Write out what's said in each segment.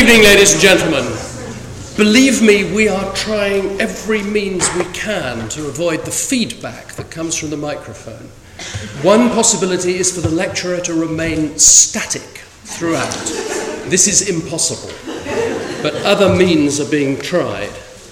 evening, ladies and gentlemen. Believe me, we are trying every means we can to avoid the feedback that comes from the microphone. One possibility is for the lecturer to remain static throughout. This is impossible, but other means are being tried.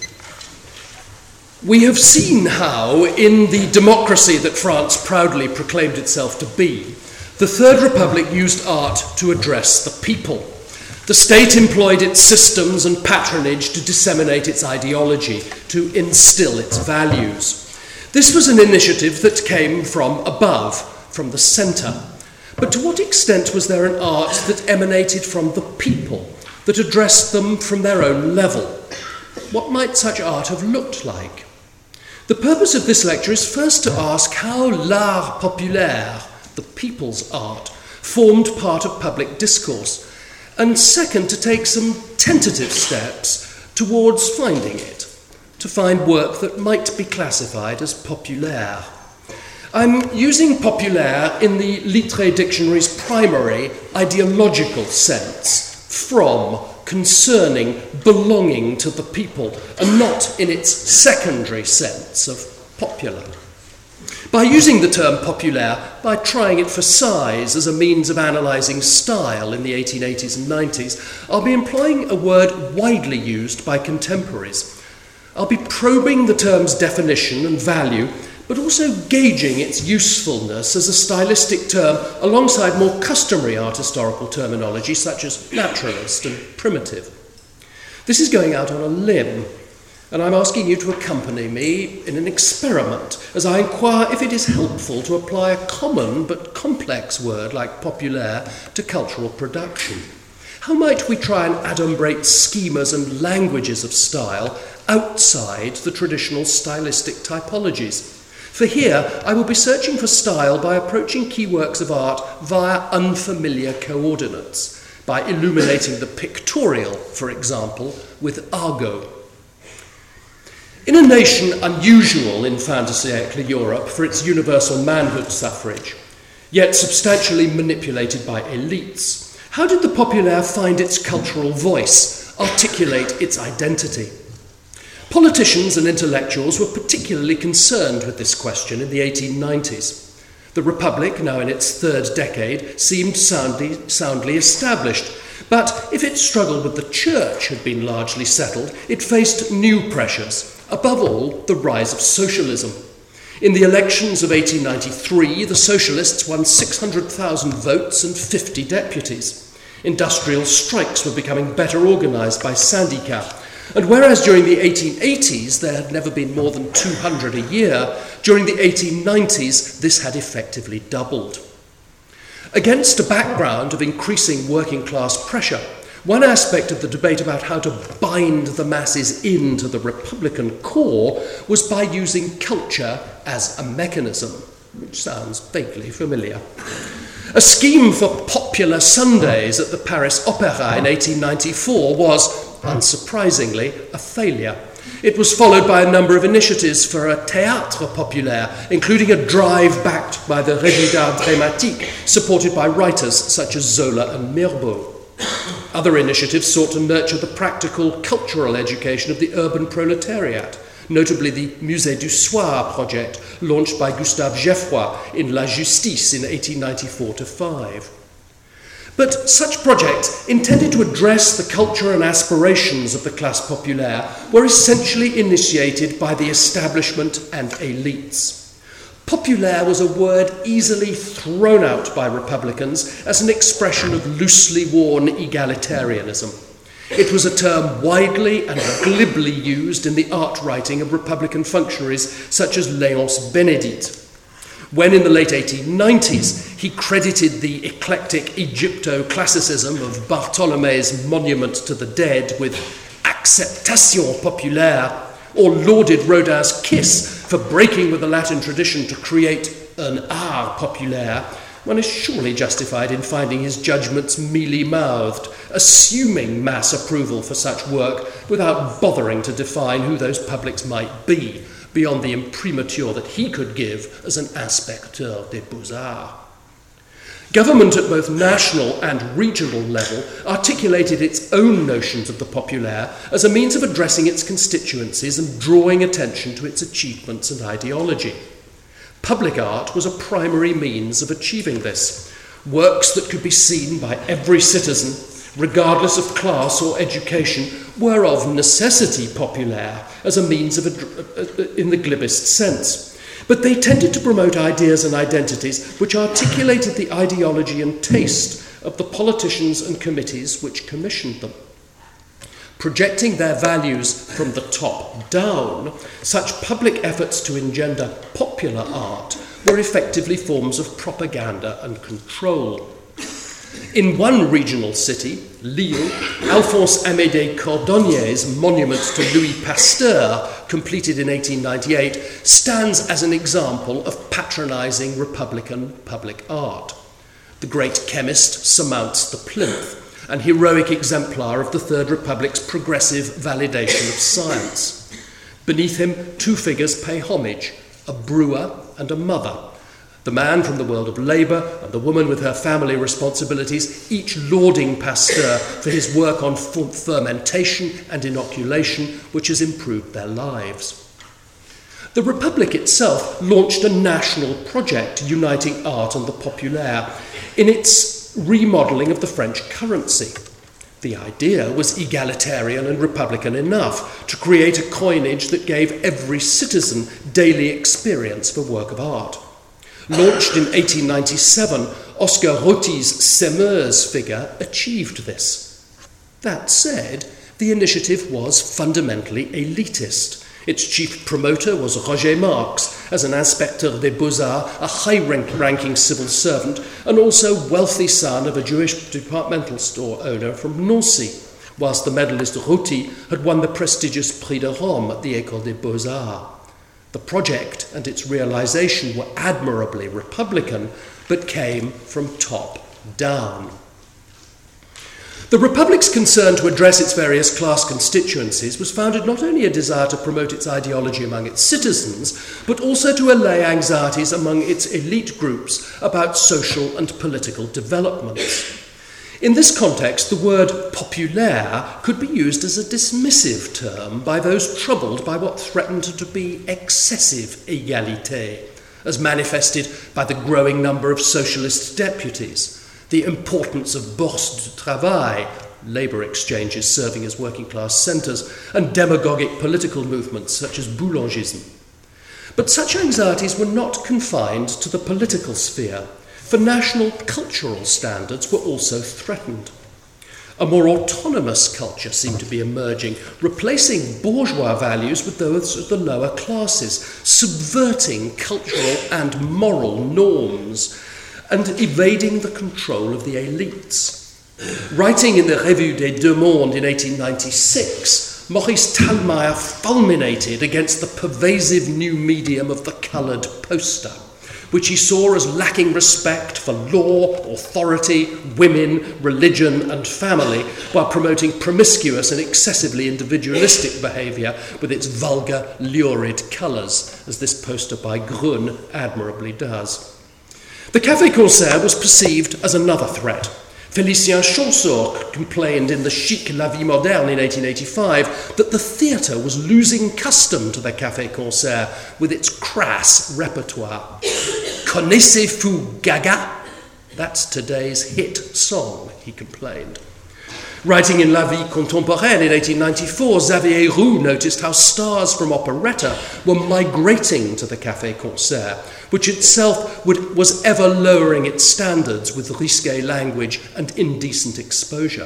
We have seen how, in the democracy that France proudly proclaimed itself to be, the Third Republic used art to address the people. The state employed its systems and patronage to disseminate its ideology, to instill its values. This was an initiative that came from above, from the centre. But to what extent was there an art that emanated from the people, that addressed them from their own level? What might such art have looked like? The purpose of this lecture is first to ask how l'art populaire, the people's art, formed part of public discourse, and second, to take some tentative steps towards finding it, to find work that might be classified as populaire. I'm using populaire in the Littré Dictionary's primary ideological sense, from, concerning, belonging to the people, and not in its secondary sense of popular. By using the term populaire, by trying it for size as a means of analysing style in the 1880s and 90s, I'll be employing a word widely used by contemporaries. I'll be probing the term's definition and value, but also gauging its usefulness as a stylistic term alongside more customary art historical terminology such as naturalist and primitive. This is going out on a limb, and I'm asking you to accompany me in an experiment as I inquire if it is helpful to apply a common but complex word like populaire to cultural production. How might we try and adumbrate schemas and languages of style outside the traditional stylistic typologies? For here, I will be searching for style by approaching key works of art via unfamiliar coordinates, by illuminating the pictorial, for example, with Argot. In a nation unusual in fin de siècle Europe for its universal manhood suffrage, yet substantially manipulated by elites, how did the populaire find its cultural voice, articulate its identity? Politicians and intellectuals were particularly concerned with this question in the 1890s. The Republic, now in its third decade, seemed soundly established, but if its struggle with the Church had been largely settled, it faced new pressures. Above all, the rise of socialism. In the elections of 1893, the socialists won 600,000 votes and 50 deputies. Industrial strikes were becoming better organised by syndicats, and whereas during the 1880s there had never been more than 200 a year, during the 1890s this had effectively doubled. Against a background of increasing working class pressure, one aspect of the debate about how to bind the masses into the Republican core was by using culture as a mechanism, which sounds vaguely familiar. A scheme for popular Sundays at the Paris Opéra in 1894 was, unsurprisingly, a failure. It was followed by a number of initiatives for a théâtre populaire, including a drive backed by the Régie d'Art Dramatique, supported by writers such as Zola and Mirbeau. Other initiatives sought to nurture the practical cultural education of the urban proletariat, notably the Musée du Soir project launched by Gustave Geffroy in La Justice in 1894-5. But such projects, intended to address the culture and aspirations of the classe populaire, were essentially initiated by the establishment and elites. Populaire was a word easily thrown out by Republicans as an expression of loosely worn egalitarianism. It was a term widely and glibly used in the art writing of Republican functionaries such as Léonce Bénédite. When in the late 1890s he credited the eclectic Egypto-classicism of Bartholomé's Monument to the Dead with acceptation populaire, or lauded Rodin's Kiss for breaking with the Latin tradition to create an art populaire, one is surely justified in finding his judgments mealy-mouthed, assuming mass approval for such work without bothering to define who those publics might be, beyond the imprimatur that he could give as an inspecteur des beaux-arts. Government at both national and regional level articulated its own notions of the populaire as a means of addressing its constituencies and drawing attention to its achievements and ideology. Public art was a primary means of achieving this. Works that could be seen by every citizen, regardless of class or education, were of necessity populaire as a means of in the glibest sense. But they tended to promote ideas and identities which articulated the ideology and taste of the politicians and committees which commissioned them. Projecting their values from the top down, such public efforts to engender popular art were effectively forms of propaganda and control. In one regional city, Lille, Alphonse Amédée Cordonnier's monument to Louis Pasteur, completed in 1898, stands as an example of patronising Republican public art. The great chemist surmounts the plinth, an heroic exemplar of the Third Republic's progressive validation of science. Beneath him, two figures pay homage, a brewer and a mother. The man from the world of labour and the woman with her family responsibilities, each lauding Pasteur for his work on fermentation and inoculation, which has improved their lives. The Republic itself launched a national project uniting art and the populaire in its remodelling of the French currency. The idea was egalitarian and republican enough to create a coinage that gave every citizen daily experience for work of art. Launched in 1897, Oscar Roti's Semeuse figure achieved this. That said, the initiative was fundamentally elitist. Its chief promoter was Roger Marx, as an inspecteur des beaux-arts, a high-ranking civil servant, and also wealthy son of a Jewish departmental store owner from Nancy, whilst the medalist Roti had won the prestigious Prix de Rome at the École des Beaux-Arts. The project and its realisation were admirably Republican, but came from top down. The Republic's concern to address its various class constituencies was founded not only a desire to promote its ideology among its citizens, but also to allay anxieties among its elite groups about social and political developments. In this context, the word populaire could be used as a dismissive term by those troubled by what threatened to be excessive égalité, as manifested by the growing number of socialist deputies, the importance of bourse du travail, labour exchanges serving as working-class centres, and demagogic political movements such as Boulangisme. But such anxieties were not confined to the political sphere, for national cultural standards were also threatened. A more autonomous culture seemed to be emerging, replacing bourgeois values with those of the lower classes, subverting cultural and moral norms, and evading the control of the elites. Writing in the Revue des Deux Mondes in 1896, Maurice Talmeyer fulminated against the pervasive new medium of the coloured poster, which he saw as lacking respect for law, authority, women, religion, and family, while promoting promiscuous and excessively individualistic behaviour with its vulgar, lurid colours, as this poster by Grun admirably does. The Café Concert was perceived as another threat. Félicien Champsaur complained in the Chic La Vie Moderne in 1885 that the theatre was losing custom to the Café Concert with its crass repertoire. Connaissez-vous Gaga? That's today's hit song, he complained. Writing in La Vie Contemporaine in 1894, Xavier Roux noticed how stars from operetta were migrating to the Café Concert, which itself was ever lowering its standards with risque language and indecent exposure.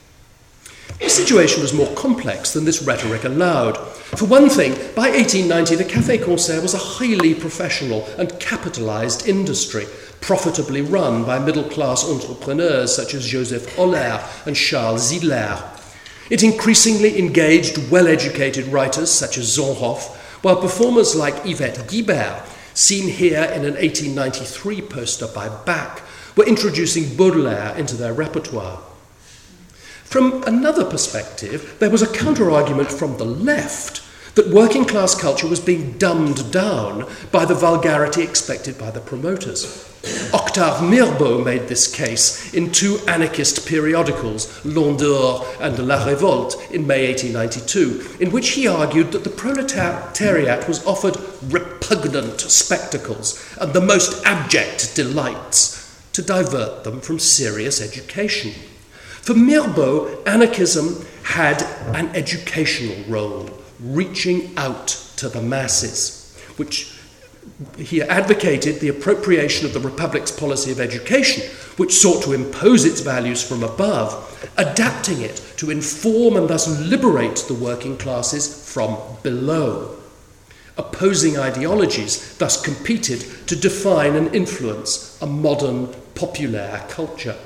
The situation was more complex than this rhetoric allowed. For one thing, by 1890, the Café Concert was a highly professional and capitalised industry, profitably run by middle-class entrepreneurs such as Joseph Holler and Charles Zidler. It increasingly engaged well-educated writers such as Zonhoff, while performers like Yvette Guibert, seen here in an 1893 poster by Bach, were introducing Baudelaire into their repertoire. From another perspective, there was a counter-argument from the left that working class culture was being dumbed down by the vulgarity expected by the promoters. Octave Mirbeau made this case in two anarchist periodicals, L'Ondeur and La Révolte, in May 1892, in which he argued that the proletariat was offered repugnant spectacles and the most abject delights to divert them from serious education. For Mirbeau, anarchism had an educational role, reaching out to the masses, which he advocated the appropriation of the Republic's policy of education, which sought to impose its values from above, adapting it to inform and thus liberate the working classes from below. Opposing ideologies thus competed to define and influence a modern populaire culture.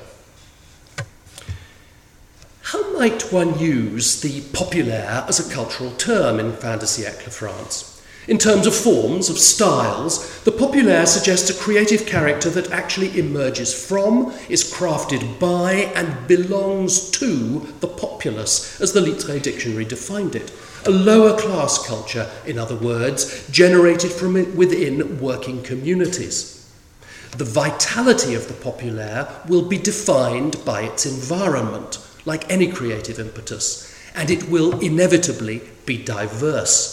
How might one use the populaire as a cultural term in fin de siècle France? In terms of forms, of styles, the populaire suggests a creative character that actually emerges from, is crafted by, and belongs to the populace, as the Littré Dictionary defined it. A lower class culture, in other words, generated from within working communities. The vitality of the populaire will be defined by its environment, like any creative impetus, and it will inevitably be diverse.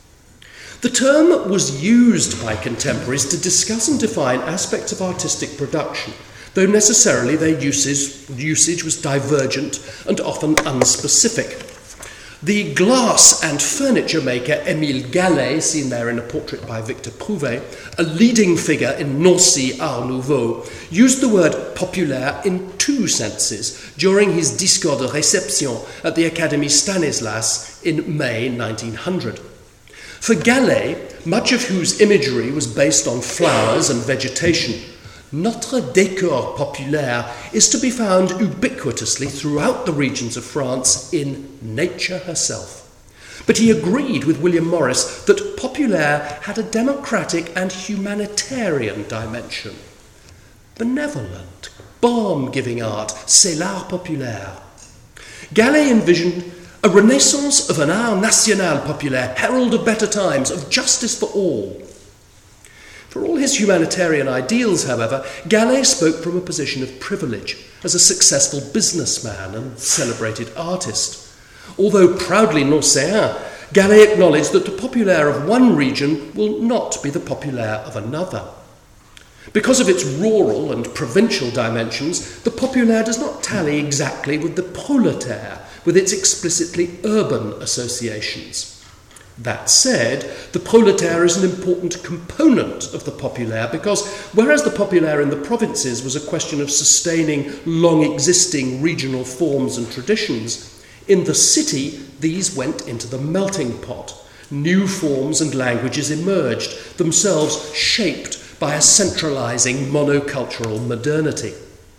The term was used by contemporaries to discuss and define aspects of artistic production, though necessarily their usage was divergent and often unspecific. The glass and furniture maker Émile Gallet, seen there in a portrait by Victor Prouvé, a leading figure in Nancy Art Nouveau, used the word populaire in two senses during his discours de réception at the Académie Stanislas in May 1900. For Gallet, much of whose imagery was based on flowers and vegetation, notre décor populaire is to be found ubiquitously throughout the regions of France in nature herself. But he agreed with William Morris that populaire had a democratic and humanitarian dimension. Benevolent, balm-giving art, c'est l'art populaire. Gallet envisioned a renaissance of an art national populaire, herald of better times, of justice for all. For all his humanitarian ideals, however, Gallet spoke from a position of privilege as a successful businessman and celebrated artist. Although proudly Nancéen, Gallet acknowledged that the populaire of one region will not be the populaire of another. Because of its rural and provincial dimensions, the populaire does not tally exactly with the proletaire, with its explicitly urban associations. That said, the proletaire is an important component of the populaire because, whereas the populaire in the provinces was a question of sustaining long-existing regional forms and traditions, in the city these went into the melting pot. New forms and languages emerged, themselves shaped by a centralising monocultural modernity.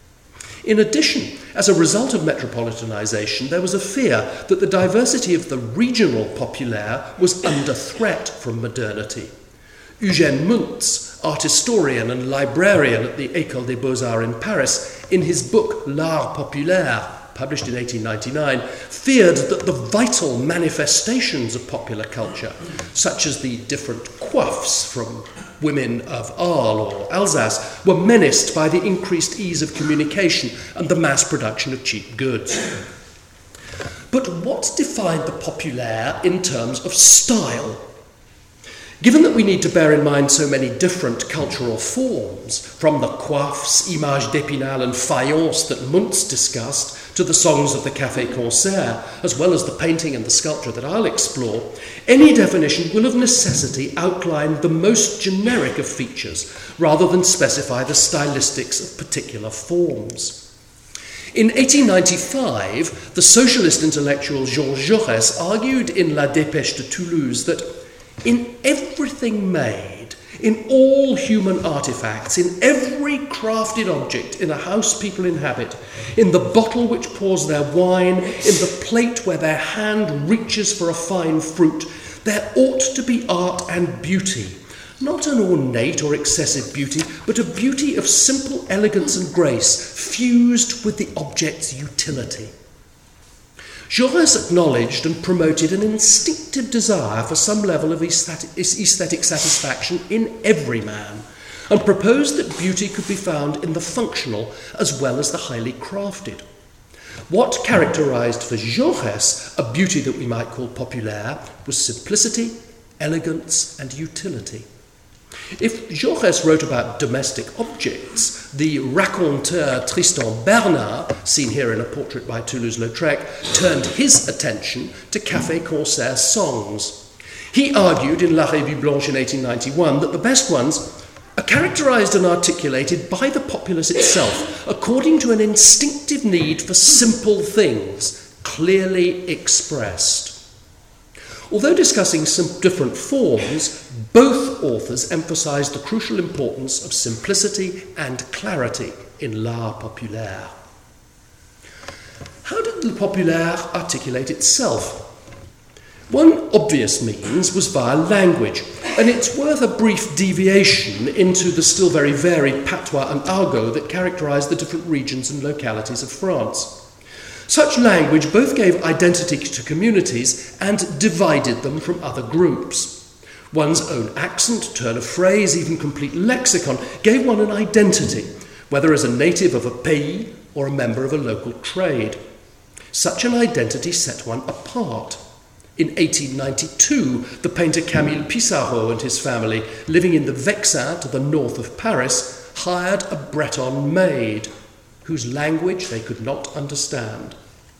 In addition, as a result of metropolitanisation, there was a fear that the diversity of the regional populaire was under threat from modernity. Eugène Müntz, art historian and librarian at the École des Beaux-Arts in Paris, in his book L'Art Populaire, published in 1899, feared that the vital manifestations of popular culture, such as the different coiffes from women of Arles or Alsace, were menaced by the increased ease of communication and the mass production of cheap goods. But what defined the populaire in terms of style? Given that we need to bear in mind so many different cultural forms, from the coiffes, images d'Épinal and faïence that Müntz discussed, to the songs of the café-concert, as well as the painting and the sculpture that I'll explore, any definition will of necessity outline the most generic of features, rather than specify the stylistics of particular forms. In 1895, the socialist intellectual Georges Jaurès argued in La Dépêche de Toulouse that in everything made, in all human artifacts, in every crafted object in a house people inhabit, in the bottle which pours their wine, in the plate where their hand reaches for a fine fruit, there ought to be art and beauty, not an ornate or excessive beauty, but a beauty of simple elegance and grace, fused with the object's utility. Jaurès acknowledged and promoted an instinctive desire for some level of aesthetic satisfaction in every man, and proposed that beauty could be found in the functional as well as the highly crafted. What characterized for Jaurès a beauty that we might call populaire was simplicity, elegance, and utility. If Jaurès wrote about domestic objects, the raconteur Tristan Bernard, seen here in a portrait by Toulouse-Lautrec, turned his attention to Café Concert songs. He argued in La Revue Blanche in 1891 that the best ones are characterized and articulated by the populace itself according to an instinctive need for simple things, clearly expressed. Although discussing some different forms, both authors emphasized the crucial importance of simplicity and clarity in l'art populaire. How did le populaire articulate itself? One obvious means was via language, and it's worth a brief deviation into the still very varied patois and argot that characterize the different regions and localities of France. Such language both gave identity to communities and divided them from other groups. One's own accent, turn of phrase, even complete lexicon gave one an identity, whether as a native of a pays or a member of a local trade. Such an identity set one apart. In 1892, the painter Camille Pissarro and his family, living in the Vexin to the north of Paris, hired a Breton maid, whose language they could not understand.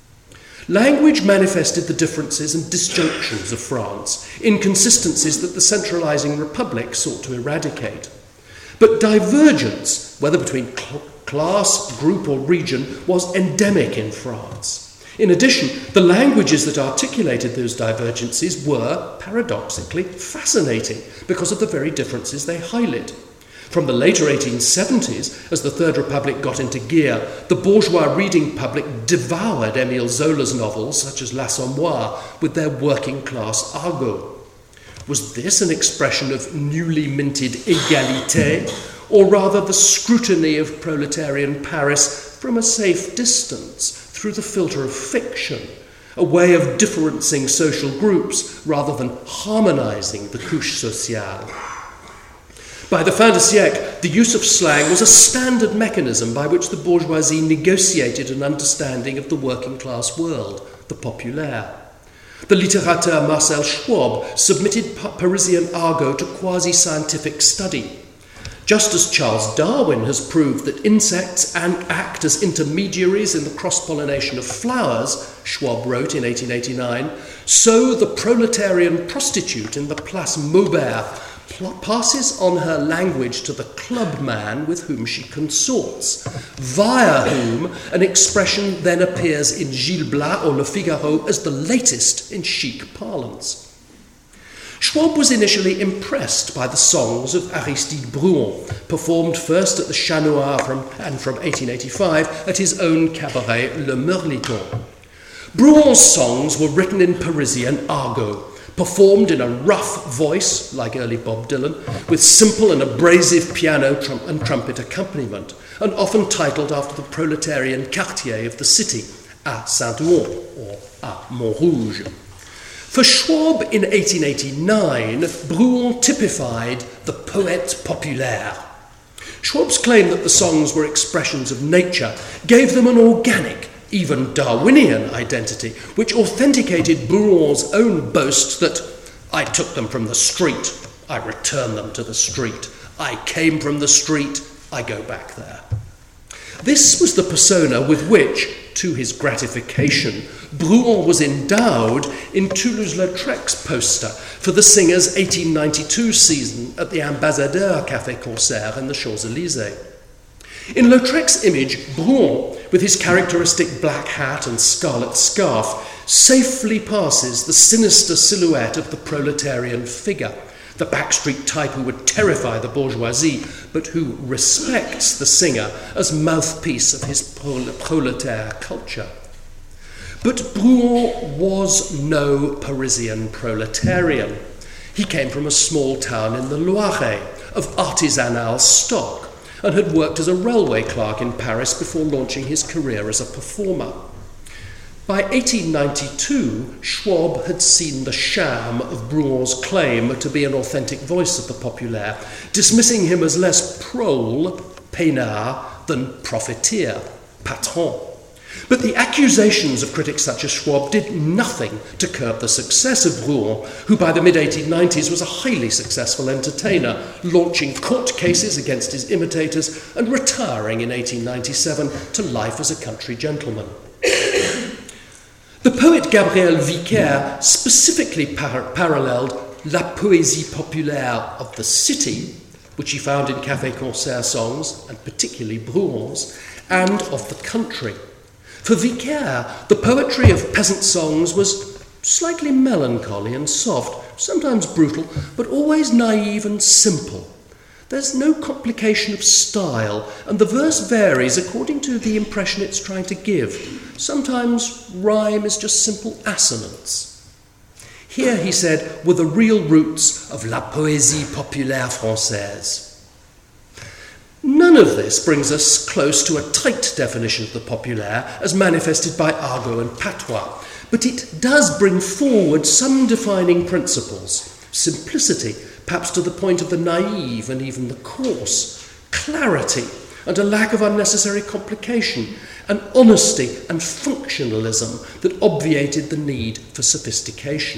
Language manifested the differences and disjunctions of France, inconsistencies that the centralizing republic sought to eradicate. But divergence, whether between class, group, or region, was endemic in France. In addition, the languages that articulated those divergences were, paradoxically, fascinating because of the very differences they highlight. From the later 1870s, as the Third Republic got into gear, the bourgeois reading public devoured Émile Zola's novels, such as L'Assommoir, with their working-class argot. Was this an expression of newly minted égalité, or rather the scrutiny of proletarian Paris from a safe distance, through the filter of fiction, a way of differencing social groups rather than harmonizing the couche sociale? By the fin de siècle, the use of slang was a standard mechanism by which the bourgeoisie negotiated an understanding of the working class world, the populaire. The littérateur Marcel Schwab submitted Parisian argot to quasi-scientific study. Just as Charles Darwin has proved that insects act as intermediaries in the cross-pollination of flowers, Schwab wrote in 1889, so the proletarian prostitute in the Place Maubert passes on her language to the clubman with whom she consorts, via whom an expression then appears in Gil Blas or Le Figaro as the latest in chic parlance. Schwab was initially impressed by the songs of Aristide Bruant, performed first at the Chat Noir from 1885 at his own cabaret Le Mirliton. Bruant's songs were written in Parisian argot, performed in a rough voice, like early Bob Dylan, with simple and abrasive piano and trumpet accompaniment, and often titled after the proletarian quartier of the city, à Saint-Ouen or à Montrouge. For Schwab in 1889, Bruant typified the poète populaire. Schwab's claim that the songs were expressions of nature gave them an organic, even Darwinian identity, which authenticated Bruant's own boast that I took them from the street, I return them to the street, I came from the street, I go back there. This was the persona with which, to his gratification, Bruant was endowed in Toulouse-Lautrec's poster for the singer's 1892 season at the Ambassadeur Café Concert in the Champs-Élysées. In Lautrec's image, Bruant, with his characteristic black hat and scarlet scarf, safely passes the sinister silhouette of the proletarian figure, the backstreet type who would terrify the bourgeoisie, but who respects the singer as mouthpiece of his proletaire culture. But Bruant was no Parisian proletarian. He came from a small town in the Loiret, of artisanal stock, and had worked as a railway clerk in Paris before launching his career as a performer. By 1892, Schwab had seen the sham of Brouillan's claim to be an authentic voice of the populaire, dismissing him as less prole, peinard, than profiteer, patron. But the accusations of critics such as Schwab did nothing to curb the success of Brouillan, who by the mid-1890s was a highly successful entertainer, launching court cases against his imitators and retiring in 1897 to life as a country gentleman. The poet Gabriel Vicaire specifically paralleled la poésie populaire of the city, which he found in café-concert songs, and particularly Brouillan's, and of the country. For Vicaire, the poetry of peasant songs was slightly melancholy and soft, sometimes brutal, but always naive and simple. There's no complication of style, and the verse varies according to the impression it's trying to give. Sometimes rhyme is just simple assonance. Here, he said, were the real roots of la poésie populaire française. None of this brings us close to a tight definition of the populaire as manifested by Argot and Patois, but it does bring forward some defining principles: simplicity, perhaps to the point of the naive and even the coarse, clarity and a lack of unnecessary complication, an honesty and functionalism that obviated the need for sophistication.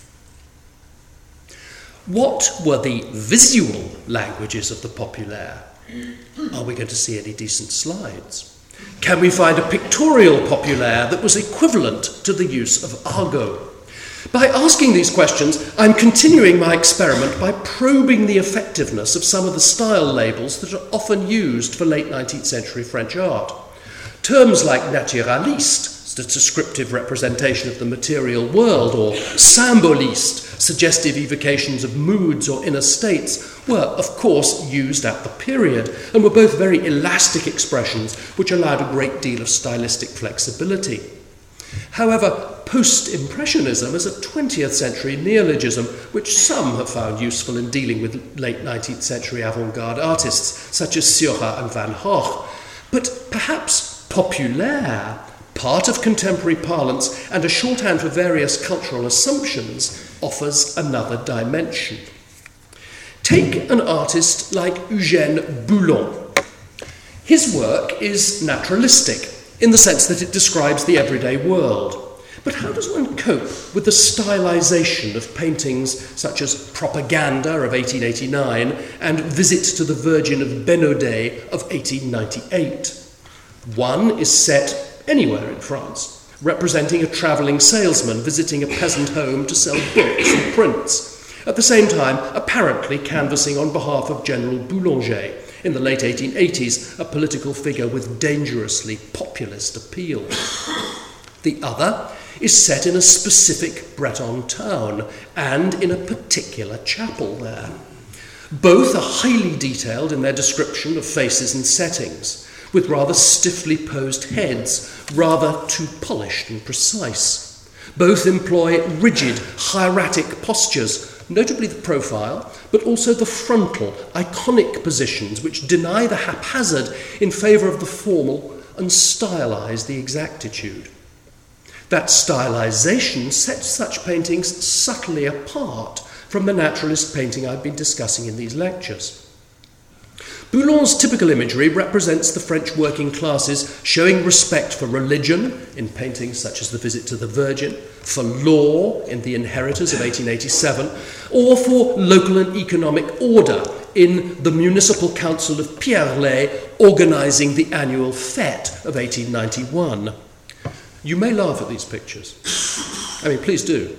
What were the visual languages of the populaire? Are we going to see any decent slides? Can we find a pictorial populaire that was equivalent to the use of Argot? By asking these questions, I'm continuing my experiment by probing the effectiveness of some of the style labels that are often used for late 19th century French art. Terms like naturaliste, the descriptive representation of the material world, or symboliste, suggestive evocations of moods or inner states, were, of course, used at the period, and were both very elastic expressions which allowed a great deal of stylistic flexibility. However, post-impressionism is a 20th century neologism which some have found useful in dealing with late 19th century avant-garde artists such as Seurat and Van Gogh, but perhaps populaire, part of contemporary parlance and a shorthand for various cultural assumptions, offers another dimension. Take an artist like Eugène Boulon. His work is naturalistic, in the sense that it describes the everyday world. But how does one cope with the stylization of paintings such as Propaganda of 1889 and Visit to the Virgin of Bénodet of 1898? One is set anywhere in France, representing a travelling salesman visiting a peasant home to sell books and prints, at the same time apparently canvassing on behalf of General Boulanger, in the late 1880s, a political figure with dangerously populist appeal. The other is set in a specific Breton town and in a particular chapel there. Both are highly detailed in their description of faces and settings, with rather stiffly posed heads, rather too polished and precise. Both employ rigid, hieratic postures, notably the profile, but also the frontal, iconic positions which deny the haphazard in favour of the formal and stylise the exactitude. That stylisation sets such paintings subtly apart from the naturalist painting I've been discussing in these lectures. Boulon's typical imagery represents the French working classes showing respect for religion in paintings such as The Visit to the Virgin, for law in The Inheritors of 1887, or for local and economic order in the Municipal Council of Pierrelet organising the annual fête of 1891. You may laugh at these pictures. I mean, please do.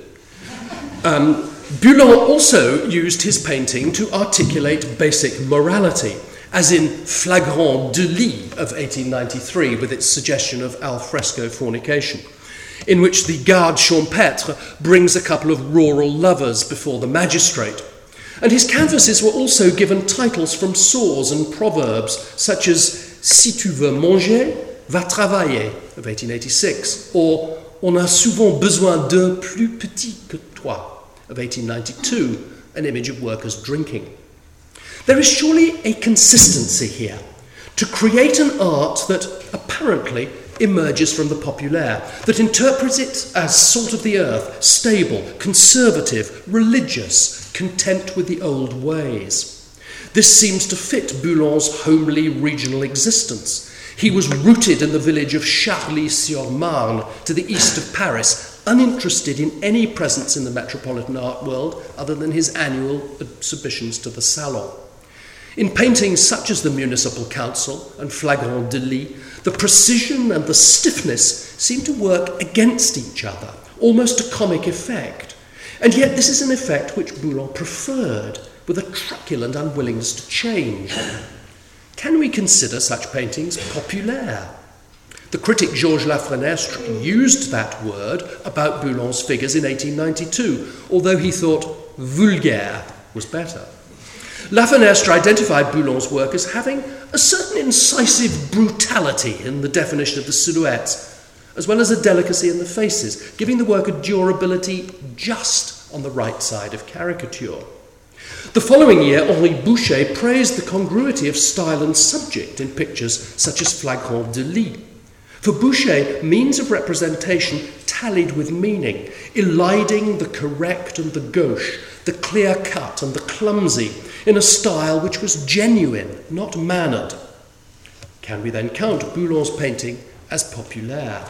Boulon also used his painting to articulate basic morality, as in Flagrant délit of 1893, with its suggestion of al fresco fornication, in which the garde champêtre brings a couple of rural lovers before the magistrate. And his canvases were also given titles from saws and proverbs, such as Si tu veux manger, va travailler of 1886, or On a souvent besoin d'un plus petit que toi of 1892, an image of workers drinking. There is surely a consistency here to create an art that apparently emerges from the populaire that interprets it as salt of the earth, stable, conservative, religious, content with the old ways. This seems to fit Boulogn's homely regional existence. He was rooted in the village of Charly-sur-Marne to the east of Paris, uninterested in any presence in the metropolitan art world other than his annual exhibitions to the Salon. In paintings such as the Municipal Council and Flagrant Délit, the precision and the stiffness seem to work against each other, almost a comic effect. And yet this is an effect which Boulogne preferred, with a truculent unwillingness to change. Can we consider such paintings populaire? The critic Georges Lafenestre used that word about Boulogn's figures in 1892, although he thought vulgaire was better. Lafenestre identified Boulogn's work as having a certain incisive brutality in the definition of the silhouettes, as well as a delicacy in the faces, giving the work a durability just on the right side of caricature. The following year, Henri Boucher praised the congruity of style and subject in pictures such as Flagrant Délit. For Boucher, means of representation tallied with meaning, eliding the correct and the gauche, the clear-cut and the clumsy, in a style which was genuine, not mannered. Can we then count Boulogn's painting as populaire?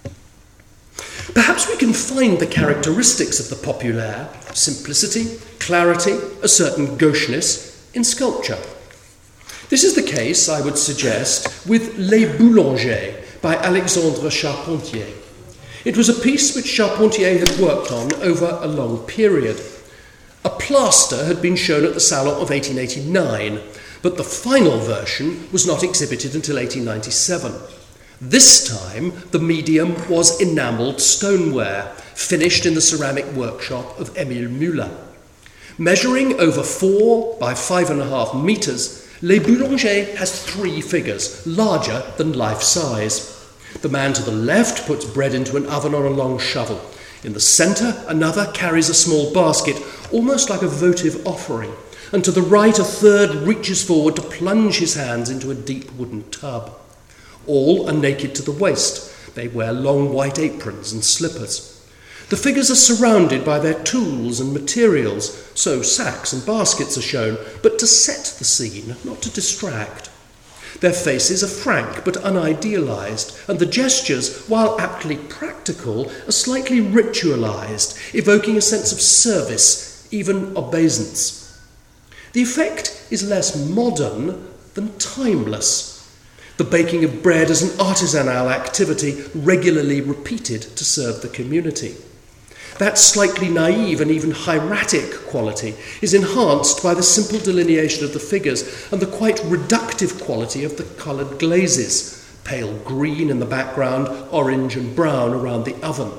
Perhaps we can find the characteristics of the populaire, simplicity, clarity, a certain gaucheness, in sculpture. This is the case, I would suggest, with Les Boulangers by Alexandre Charpentier. It was a piece which Charpentier had worked on over a long period. A plaster had been shown at the Salon of 1889, but the final version was not exhibited until 1897. This time, the medium was enamelled stoneware, finished in the ceramic workshop of Émile Müller. Measuring over 4 by 5.5 metres, Les Boulangers has 3 figures, larger than life size. The man to the left puts bread into an oven on a long shovel. In the centre, another carries a small basket, almost like a votive offering. And to the right, a third reaches forward to plunge his hands into a deep wooden tub. All are naked to the waist. They wear long white aprons and slippers. The figures are surrounded by their tools and materials, so sacks and baskets are shown, but to set the scene, not to distract. Their faces are frank but unidealized, and the gestures, while aptly practical, are slightly ritualized, evoking a sense of service, even obeisance. The effect is less modern than timeless. The baking of bread is an artisanal activity regularly repeated to serve the community. That slightly naive and even hieratic quality is enhanced by the simple delineation of the figures and the quite reductive quality of the coloured glazes, pale green in the background, orange and brown around the oven.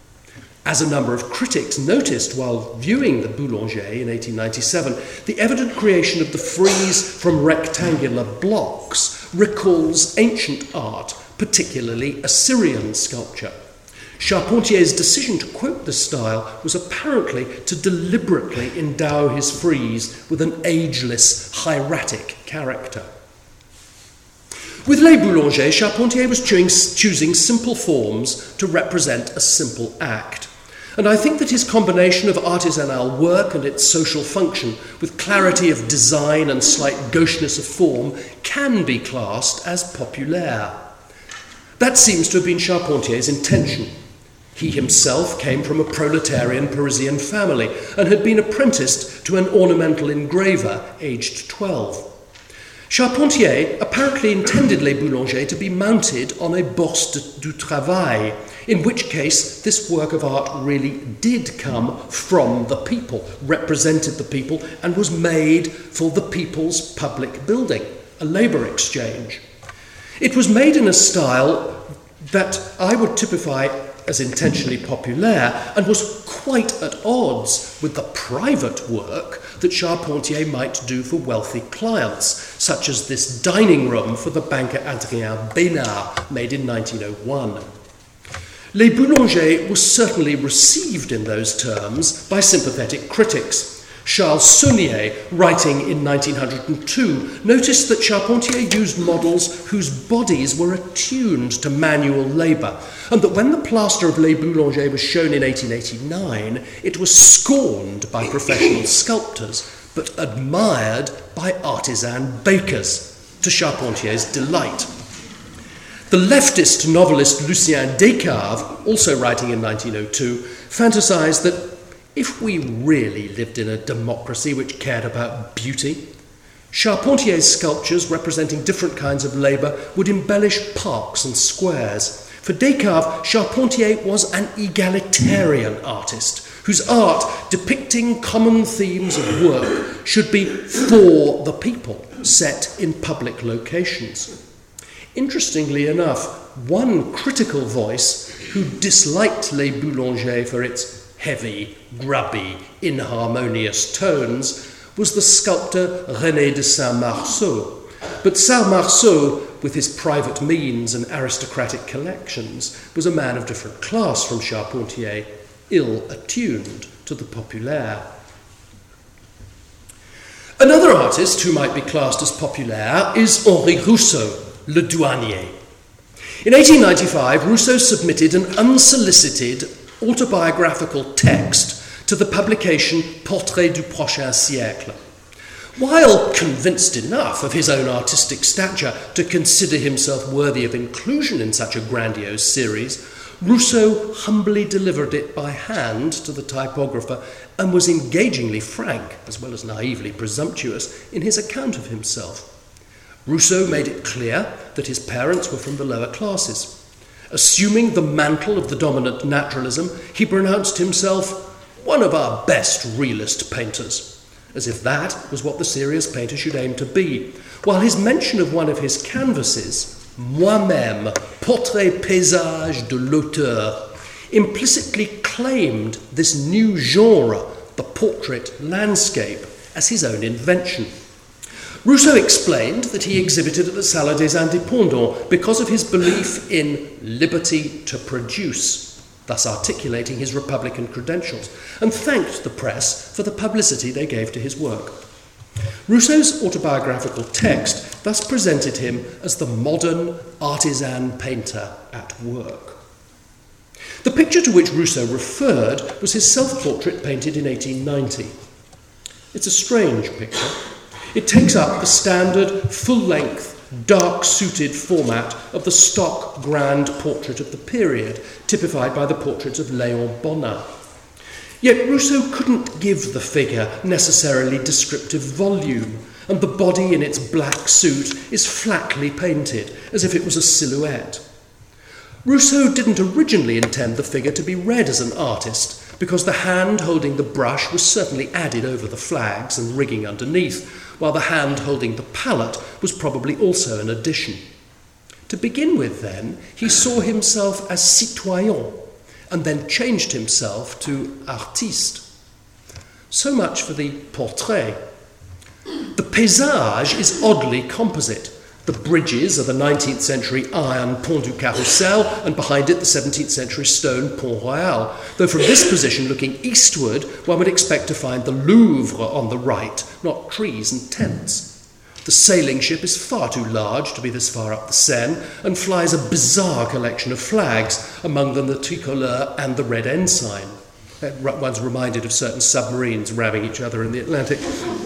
As a number of critics noticed while viewing the Boulanger in 1897, the evident creation of the frieze from rectangular blocks recalls ancient art, particularly Assyrian sculpture. Charpentier's decision to quote this style was apparently to deliberately endow his frieze with an ageless, hieratic character. With Les Boulangers, Charpentier was choosing simple forms to represent a simple act. And I think that his combination of artisanal work and its social function, with clarity of design and slight gaucheness of form, can be classed as populaire. That seems to have been Charpentier's intention. He himself came from a proletarian Parisian family and had been apprenticed to an ornamental engraver aged 12. Charpentier apparently intended Les Boulangers to be mounted on a Bourse du Travail, in which case this work of art really did come from the people, represented the people, and was made for the people's public building, a labour exchange. It was made in a style that I would typify as intentionally populaire and was quite at odds with the private work that Charpentier might do for wealthy clients, such as this dining room for the banker Adrien Bénard, made in 1901. Les Boulangers was certainly received in those terms by sympathetic critics, Charles Saunier, writing in 1902, noticed that Charpentier used models whose bodies were attuned to manual labour, and that when the plaster of Les Boulangers was shown in 1889, it was scorned by professional sculptors, but admired by artisan bakers, to Charpentier's delight. The leftist novelist Lucien Descaves, also writing in 1902, fantasised that if we really lived in a democracy which cared about beauty, Charpentier's sculptures representing different kinds of labour would embellish parks and squares. For Descaves, Charpentier was an egalitarian artist whose art depicting common themes of work should be for the people, set in public locations. Interestingly enough, one critical voice who disliked Les Boulangers for its heavy, grubby, inharmonious tones was the sculptor René de Saint-Marceau. But Saint-Marceau, with his private means and aristocratic collections, was a man of different class from Charpentier, ill-attuned to the populaire. Another artist who might be classed as populaire is Henri Rousseau, Le Douanier. In 1895, Rousseau submitted an unsolicited autobiographical text to the publication Portrait du Prochain Siècle. While convinced enough of his own artistic stature to consider himself worthy of inclusion in such a grandiose series, Rousseau humbly delivered it by hand to the typographer and was engagingly frank, as well as naively presumptuous, in his account of himself. Rousseau made it clear that his parents were from the lower classes. Assuming the mantle of the dominant naturalism, he pronounced himself one of our best realist painters, as if that was what the serious painter should aim to be, while his mention of one of his canvases, Moi-même, portrait paysage de l'auteur, implicitly claimed this new genre, the portrait landscape, as his own invention. Rousseau explained that he exhibited at the Salle des Indépendants because of his belief in liberty to produce, thus articulating his Republican credentials, and thanked the press for the publicity they gave to his work. Rousseau's autobiographical text thus presented him as the modern artisan painter at work. The picture to which Rousseau referred was his self-portrait painted in 1890. It's a strange picture. It takes up the standard, full-length, dark-suited format of the stock grand portrait of the period, typified by the portraits of Léon Bonnat. Yet Rousseau couldn't give the figure necessarily descriptive volume, and the body in its black suit is flatly painted, as if it was a silhouette. Rousseau didn't originally intend the figure to be read as an artist, because the hand holding the brush was certainly added over the flags and rigging underneath, while the hand holding the palette was probably also an addition. To begin with, then, he saw himself as citoyen, and then changed himself to artiste. So much for the portrait. The paysage is oddly composite. The bridges are the 19th century iron Pont du Carrousel, and behind it the 17th century stone Pont Royal, though from this position looking eastward one would expect to find the Louvre on the right, not trees and tents. The sailing ship is far too large to be this far up the Seine and flies a bizarre collection of flags, among them the tricolore and the red ensign. One's reminded of certain submarines ramming each other in the Atlantic.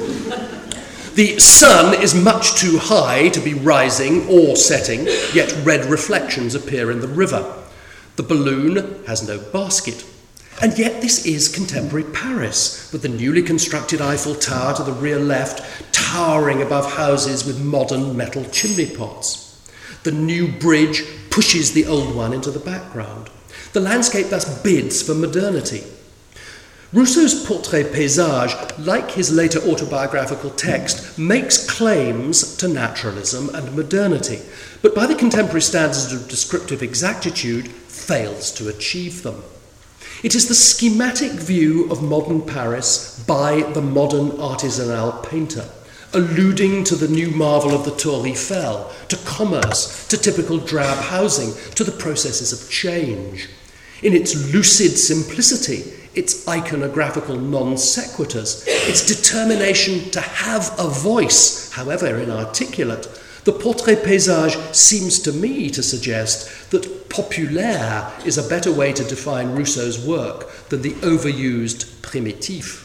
The sun is much too high to be rising or setting, yet red reflections appear in the river. The balloon has no basket. And yet this is contemporary Paris, with the newly constructed Eiffel Tower to the rear left, towering above houses with modern metal chimney pots. The new bridge pushes the old one into the background. The landscape thus bids for modernity. Rousseau's portrait paysage, like his later autobiographical text, makes claims to naturalism and modernity, but by the contemporary standards of descriptive exactitude, fails to achieve them. It is the schematic view of modern Paris by the modern artisanal painter, alluding to the new marvel of the Tour Eiffel, to commerce, to typical drab housing, to the processes of change. In its lucid simplicity, its iconographical non sequiturs, its determination to have a voice, however inarticulate, the Portrait Paysage seems to me to suggest that populaire is a better way to define Rousseau's work than the overused primitif.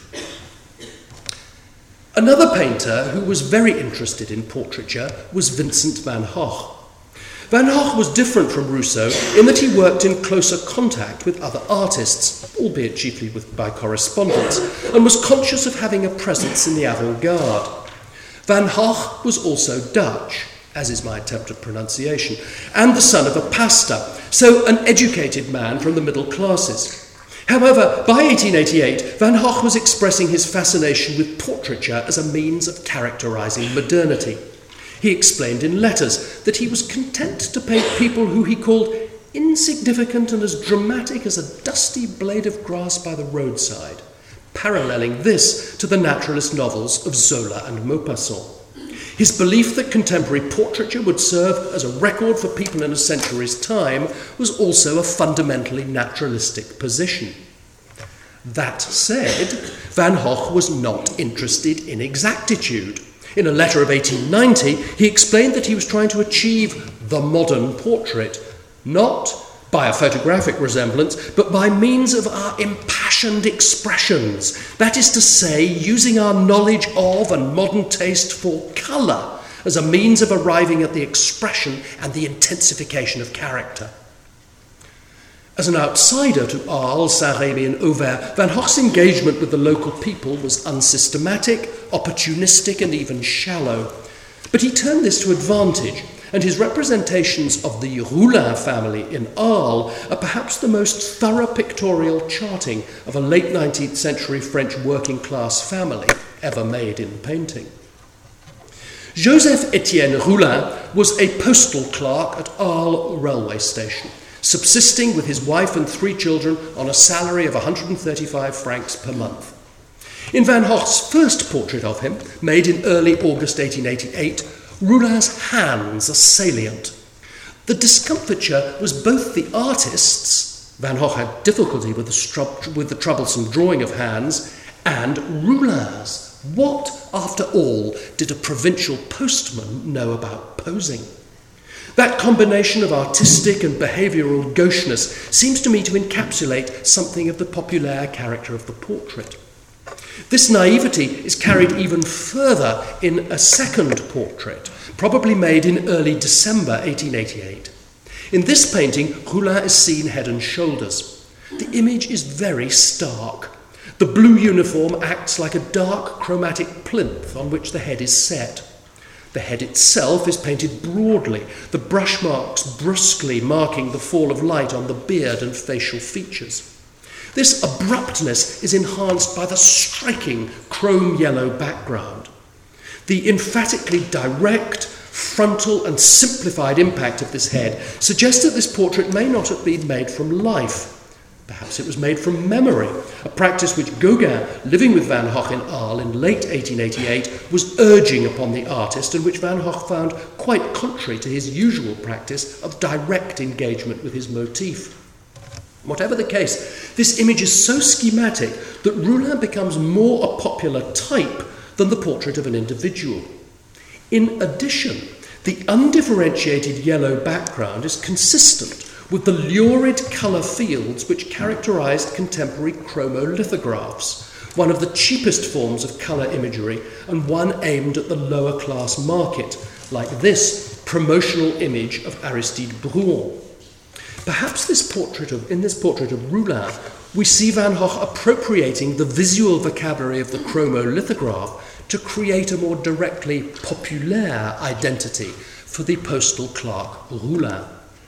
Another painter who was very interested in portraiture was Vincent van Gogh. Van Gogh was different from Rousseau in that he worked in closer contact with other artists, albeit chiefly by correspondence, and was conscious of having a presence in the avant-garde. Van Gogh was also Dutch, as is my attempt at pronunciation, and the son of a pastor, so an educated man from the middle classes. However, by 1888, Van Gogh was expressing his fascination with portraiture as a means of characterising modernity. He explained in letters that he was content to paint people who he called insignificant and as dramatic as a dusty blade of grass by the roadside, paralleling this to the naturalist novels of Zola and Maupassant. His belief that contemporary portraiture would serve as a record for people in a century's time was also a fundamentally naturalistic position. That said, Van Gogh was not interested in exactitude. In a letter of 1890, he explained that he was trying to achieve the modern portrait, not by a photographic resemblance, but by means of our impassioned expressions. That is to say, using our knowledge of and modern taste for colour as a means of arriving at the expression and the intensification of character. As an outsider to Arles, Saint-Rémy and Auvers, Van Gogh's engagement with the local people was unsystematic, opportunistic and even shallow. But he turned this to advantage, and his representations of the Roulin family in Arles are perhaps the most thorough pictorial charting of a late 19th century French working-class family ever made in painting. Joseph-Étienne Roulin was a postal clerk at Arles railway station, subsisting with his wife and 3 children on a salary of 135 francs per month. In Van Gogh's first portrait of him, made in early August 1888, Roulin's hands are salient. The discomfiture was both the artist's — Van Gogh had difficulty with the troublesome drawing of hands — and Roulin's. What, after all, did a provincial postman know about posing? That combination of artistic and behavioural gaucheness seems to me to encapsulate something of the populaire character of the portrait. This naivety is carried even further in a second portrait, probably made in early December 1888. In this painting, Roulin is seen head and shoulders. The image is very stark. The blue uniform acts like a dark chromatic plinth on which the head is set. The head itself is painted broadly, the brush marks brusquely marking the fall of light on the beard and facial features. This abruptness is enhanced by the striking chrome yellow background. The emphatically direct, frontal and simplified impact of this head suggests that this portrait may not have been made from life. Perhaps it was made from memory, a practice which Gauguin, living with Van Gogh in Arles in late 1888, was urging upon the artist, and which Van Gogh found quite contrary to his usual practice of direct engagement with his motif. Whatever the case, this image is so schematic that Roulin becomes more a popular type than the portrait of an individual. In addition, the undifferentiated yellow background is consistent with the lurid colour fields which characterised contemporary chromolithographs, one of the cheapest forms of colour imagery and one aimed at the lower class market, like this promotional image of Aristide Bruant. Perhaps in this portrait of Roulin, we see Van Gogh appropriating the visual vocabulary of the chromolithograph to create a more directly populaire identity for the postal clerk Roulin.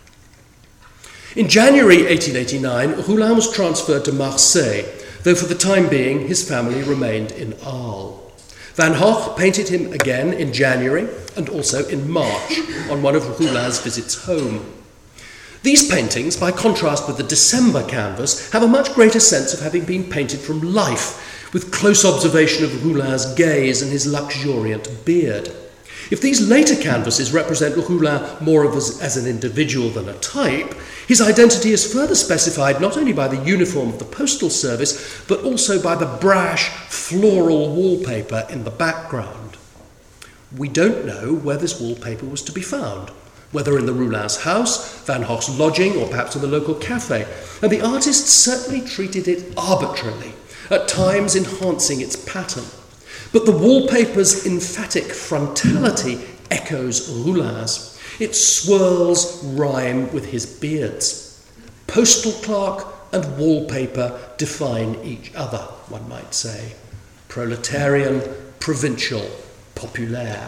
In January 1889, Roulin was transferred to Marseille, though for the time being his family remained in Arles. Van Gogh painted him again in January and also in March on one of Roulin's visits home. These paintings, by contrast with the December canvas, have a much greater sense of having been painted from life, with close observation of Roulin's gaze and his luxuriant beard. If these later canvases represent Roulin more as an individual than a type, his identity is further specified not only by the uniform of the postal service, but also by the brash, floral wallpaper in the background. We don't know where this wallpaper was to be found, whether in the Roulin's house, Van Gogh's lodging, or perhaps in the local cafe, and the artist certainly treated it arbitrarily, at times enhancing its pattern. But the wallpaper's emphatic frontality echoes Roulin's. Its swirls rhyme with his beards. Postal clerk and wallpaper define each other, one might say. Proletarian, provincial, populaire.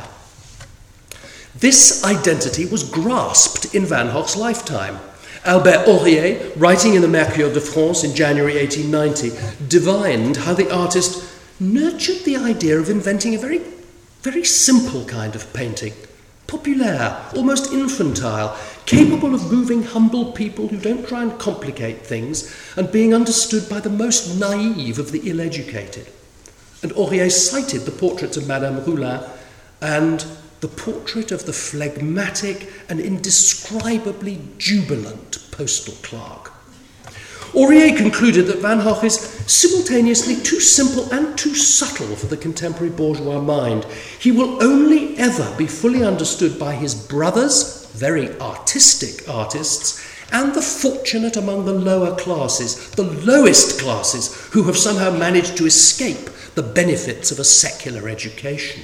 This identity was grasped in Van Gogh's lifetime. Albert Aurier, writing in the Mercure de France in January 1890, divined how the artist nurtured the idea of inventing a very, very simple kind of painting, populaire, almost infantile, capable of moving humble people who don't try and complicate things and being understood by the most naive of the ill-educated. And Aurier cited the portraits of Madame Roulin and the portrait of the phlegmatic and indescribably jubilant postal clerk. Aurier concluded that Van Gogh is simultaneously too simple and too subtle for the contemporary bourgeois mind. He will only ever be fully understood by his brothers, very artistic artists, and the fortunate among the lower classes, the lowest classes, who have somehow managed to escape the benefits of a secular education.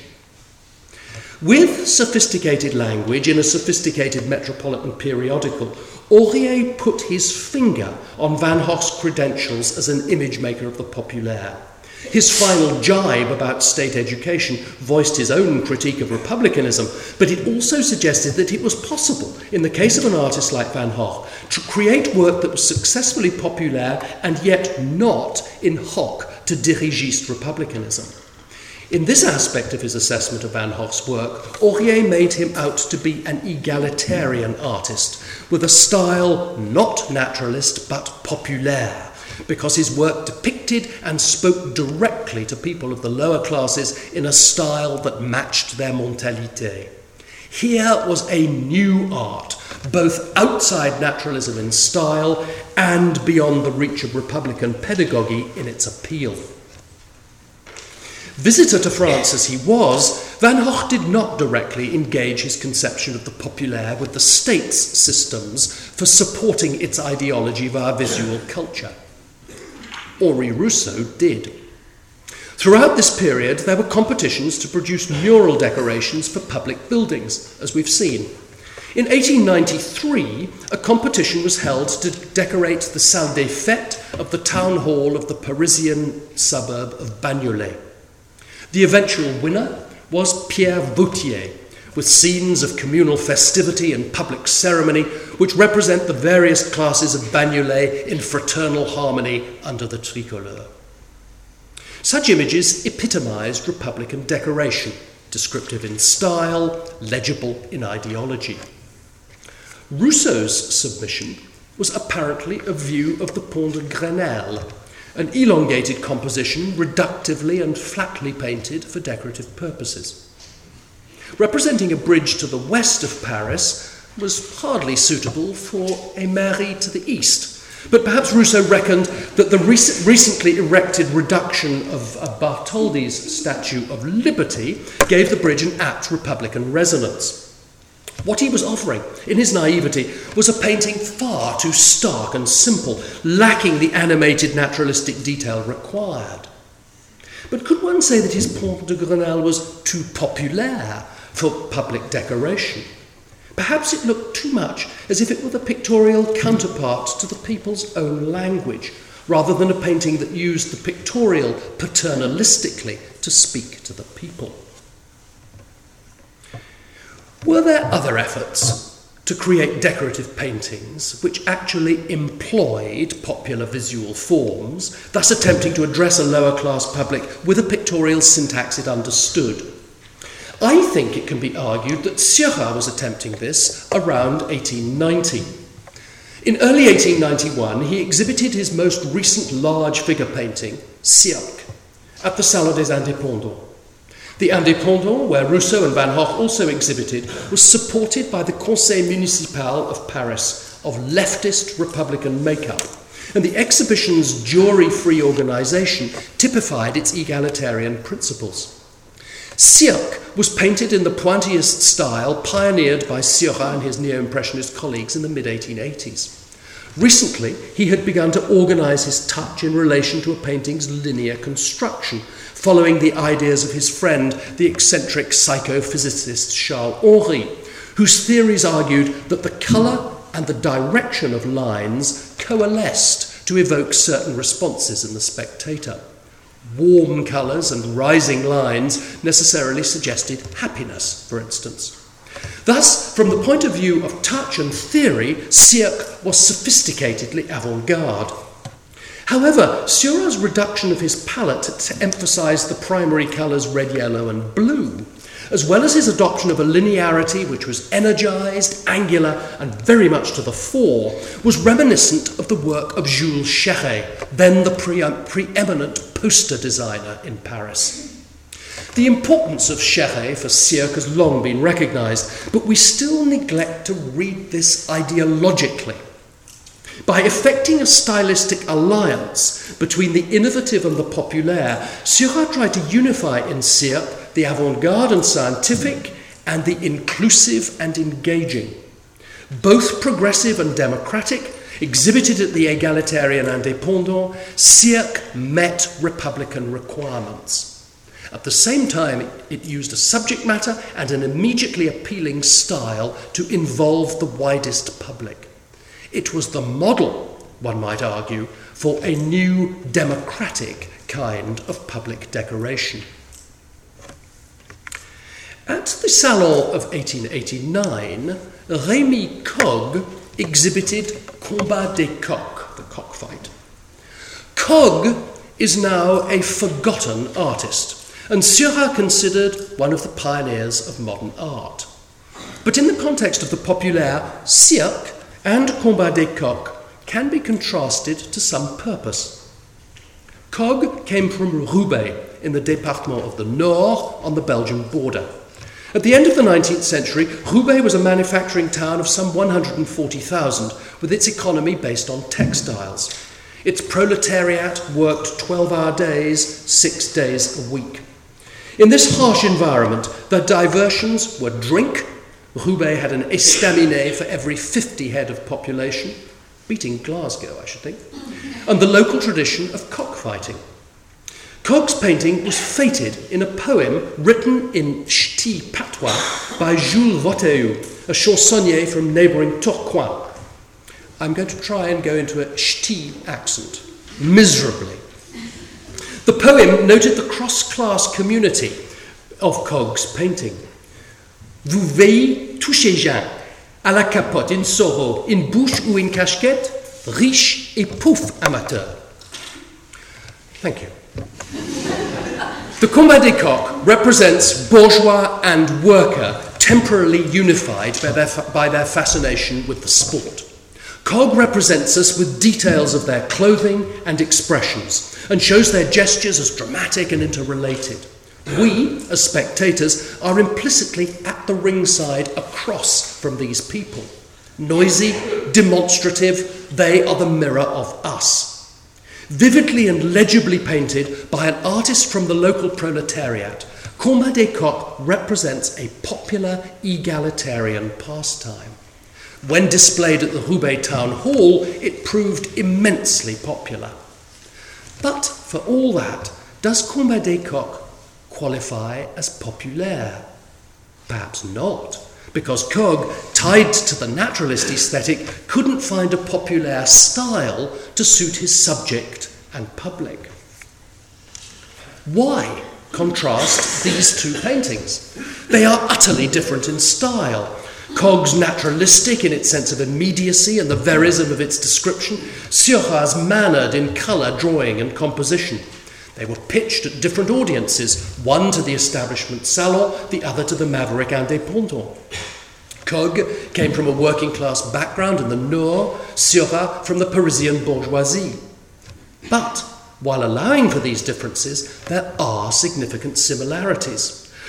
With sophisticated language in a sophisticated metropolitan periodical, Aurier put his finger on Van Gogh's credentials as an image maker of the populaire. His final jibe about state education voiced his own critique of republicanism, but it also suggested that it was possible, in the case of an artist like Van Gogh, to create work that was successfully populaire and yet not in hoc to dirigiste republicanism. In this aspect of his assessment of Van Gogh's work, Aurier made him out to be an egalitarian artist, with a style not naturalist but populaire, because his work depicted and spoke directly to people of the lower classes in a style that matched their mentalité. Here was a new art, both outside naturalism in style and beyond the reach of Republican pedagogy in its appeal. Visitor to France as he was, Van Gogh did not directly engage his conception of the populaire with the state's systems for supporting its ideology via visual culture. Henri Rousseau did. Throughout this period, there were competitions to produce mural decorations for public buildings, as we've seen. In 1893, a competition was held to decorate the salle des fêtes of the town hall of the Parisian suburb of Bagnolet. The eventual winner was Pierre Vautier, with scenes of communal festivity and public ceremony which represent the various classes of Bagnolet in fraternal harmony under the tricolour. Such images epitomised Republican decoration, descriptive in style, legible in ideology. Rousseau's submission was apparently a view of the Pont de Grenelle, an elongated composition reductively and flatly painted for decorative purposes. Representing a bridge to the west of Paris was hardly suitable for a mairie to the east, but perhaps Rousseau reckoned that the recently erected reduction of Bartholdi's Statue of Liberty gave the bridge an apt Republican resonance. What he was offering, in his naivety, was a painting far too stark and simple, lacking the animated naturalistic detail required. But could one say that his Pont de Grenelle was too populaire for public decoration? Perhaps it looked too much as if it were the pictorial counterpart to the people's own language, rather than a painting that used the pictorial paternalistically to speak to the people. Were there other efforts to create decorative paintings which actually employed popular visual forms, thus attempting to address a lower class public with a pictorial syntax it understood? I think it can be argued that Seurat was attempting this around 1890. In early 1891, he exhibited his most recent large figure painting, Cirque, at the Salon des Indépendants. The Indépendant, where Rousseau and Van Gogh also exhibited, was supported by the Conseil Municipal of Paris, of leftist Republican makeup, and the exhibition's jury-free organisation typified its egalitarian principles. Cirque was painted in the pointillist style pioneered by Seurat and his neo-impressionist colleagues in the mid-1880s. Recently, he had begun to organise his touch in relation to a painting's linear construction, following the ideas of his friend, the eccentric psychophysicist Charles Henry, whose theories argued that the colour and the direction of lines coalesced to evoke certain responses in the spectator. Warm colours and rising lines necessarily suggested happiness, for instance. Thus, from the point of view of touch and theory, Cirque was sophisticatedly avant-garde. However, Seurat's reduction of his palette to emphasise the primary colours red, yellow and blue, as well as his adoption of a linearity which was energised, angular and very much to the fore, was reminiscent of the work of Jules Chéret, then the preeminent poster designer in Paris. The importance of Chéret for Cirque has long been recognised, but we still neglect to read this ideologically. By effecting a stylistic alliance between the innovative and the populaire, Seurat tried to unify in Cirque the avant-garde and scientific and the inclusive and engaging. Both progressive and democratic, exhibited at the Egalitarian Indépendant, Cirque met Republican requirements. At the same time, it used a subject matter and an immediately appealing style to involve the widest public. It was the model, one might argue, for a new democratic kind of public decoration. At the Salon of 1889, Rémy Cogg exhibited Combat des Coqs, the cockfight. Cogg is now a forgotten artist, and Seurat considered one of the pioneers of modern art. But in the context of the populaire, Cirque and Combat des Coqs can be contrasted to some purpose. Cogg came from Roubaix in the département of the Nord on the Belgian border. At the end of the 19th century, Roubaix was a manufacturing town of some 140,000, with its economy based on textiles. Its proletariat worked 12-hour days, 6 days a week. In this harsh environment, the diversions were drink. Roubaix had an estaminet for every 50 head of population, beating Glasgow, I should think, and the local tradition of cockfighting. Cogg's painting was feted in a poem written in ch'ti patois by Jules Vauteau, a chansonnier from neighbouring Tourcoing. I'm going to try and go into a ch'ti accent, miserably. The poem noted the cross-class community of Cogg's painting. Vous veillez tous ces gens, à la capote, une soro, une bouche ou une casquette, riche et pauvre amateur. Thank you. The Combat des Coqs represents bourgeois and worker temporarily unified by their fascination with the sport. Cogg represents us with details of their clothing and expressions and shows their gestures as dramatic and interrelated. We, as spectators, are implicitly at the ringside across from these people. Noisy, demonstrative, they are the mirror of us. Vividly and legibly painted by an artist from the local proletariat, Combat des Coqs represents a popular egalitarian pastime. When displayed at the Roubaix Town Hall, it proved immensely popular. But for all that, does Combat des Coqs qualify as populaire? Perhaps not, because Cogg, tied to the naturalist aesthetic, couldn't find a populaire style to suit his subject and public. Why contrast these two paintings? They are utterly different in style. Cogg's naturalistic in its sense of immediacy and the verism of its description, Seurat's mannered in colour, drawing and composition. They were pitched at different audiences, one to the establishment salon, the other to the maverick indépendant. Cogg came from a working-class background in the Nord, Seurat from the Parisian bourgeoisie. But, while allowing for these differences, there are significant similarities.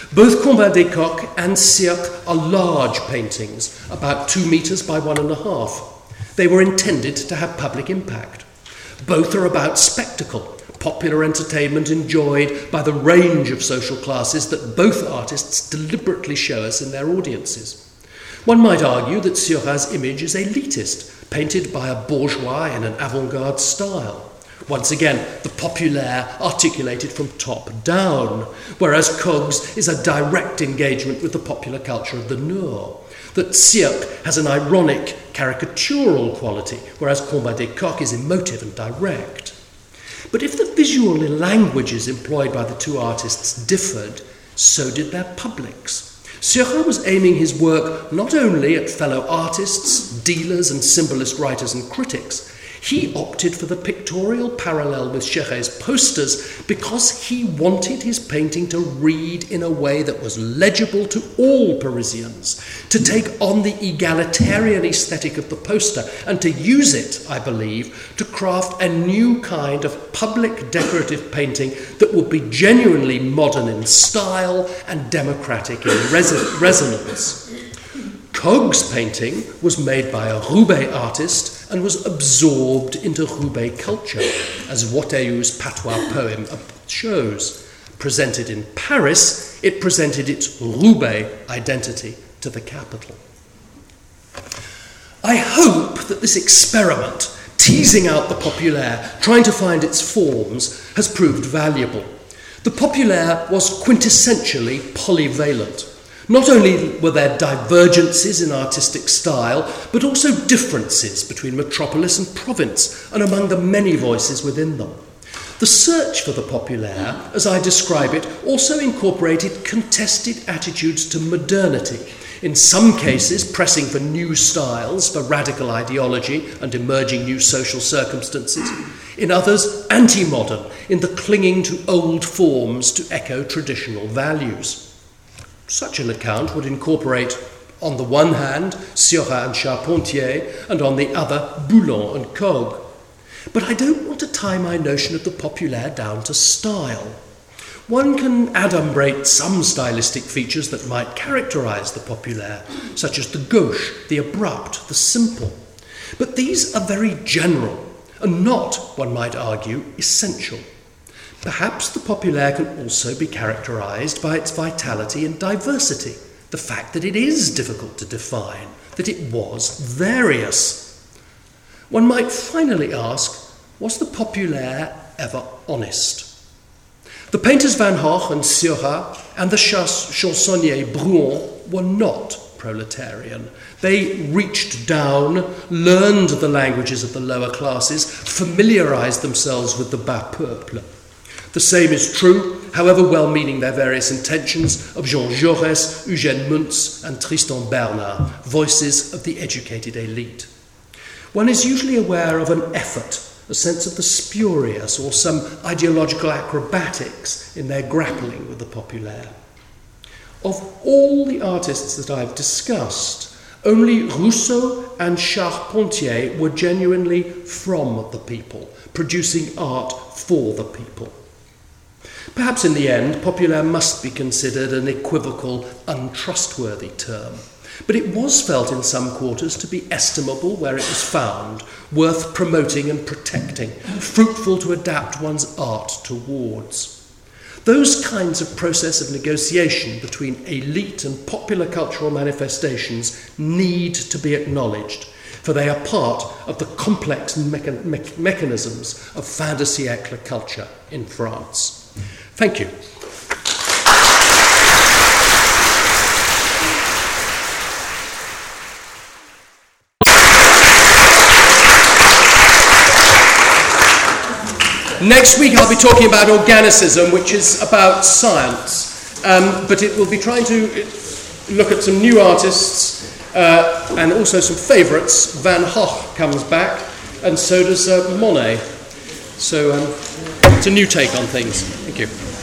Both Combin des Coqs and Cirque are large paintings, about 2 metres by 1.5. They were intended to have public impact. Both are about spectacle, popular entertainment enjoyed by the range of social classes that both artists deliberately show us in their audiences. One might argue that Seurat's image is elitist, painted by a bourgeois in an avant-garde style. Once again, the populaire articulated from top down, whereas Cogue's is a direct engagement with the popular culture of the Nord. That Cirque has an ironic, caricatural quality, whereas Combin des Coqs is emotive and direct. But if the visual languages employed by the two artists differed, so did their publics. Seurat was aiming his work not only at fellow artists, dealers and symbolist writers and critics. He opted for the pictorial parallel with Chéret's posters because he wanted his painting to read in a way that was legible to all Parisians, to take on the egalitarian aesthetic of the poster and to use it, I believe, to craft a new kind of public decorative painting that would be genuinely modern in style and democratic in resonance. Cogue's painting was made by a Roubaix artist and was absorbed into Roubaix culture, as Watteau's patois poem shows. Presented in Paris, it presented its Roubaix identity to the capital. I hope that this experiment, teasing out the populaire, trying to find its forms, has proved valuable. The populaire was quintessentially polyvalent. Not only were there divergences in artistic style, but also differences between metropolis and province and among the many voices within them. The search for the populaire, as I describe it, also incorporated contested attitudes to modernity, in some cases pressing for new styles, for radical ideology and emerging new social circumstances, in others anti-modern, in the clinging to old forms to echo traditional values. Such an account would incorporate, on the one hand, Seurat and Charpentier, and on the other, Boulan and Cogue. But I don't want to tie my notion of the populaire down to style. One can adumbrate some stylistic features that might characterise the populaire, such as the gauche, the abrupt, the simple. But these are very general, and not, one might argue, essential. Perhaps the populaire can also be characterised by its vitality and diversity, the fact that it is difficult to define, that it was various. One might finally ask, was the populaire ever honest? The painters Van Gogh and Seurat and the chansonnier Bruant were not proletarian. They reached down, learned the languages of the lower classes, familiarised themselves with the bas peuple. The same is true, however well-meaning their various intentions, of Jean Jaurès, Eugène Müntz, and Tristan Bernard, voices of the educated elite. One is usually aware of an effort, a sense of the spurious, or some ideological acrobatics in their grappling with the populaire. Of all the artists that I've discussed, only Rousseau and Charpentier were genuinely from the people, producing art for the people. Perhaps in the end, populaire must be considered an equivocal, untrustworthy term, but it was felt in some quarters to be estimable where it was found, worth promoting and protecting, fruitful to adapt one's art towards. Those kinds of process of negotiation between elite and popular cultural manifestations need to be acknowledged, for they are part of the complex mechanisms of fin de siècle culture in France. Thank you. Next week I'll be talking about organicism, which is about science, but it will be trying to look at some new artists and also some favourites. Van Gogh comes back, and so does Monet. So it's a new take on things. Thank you.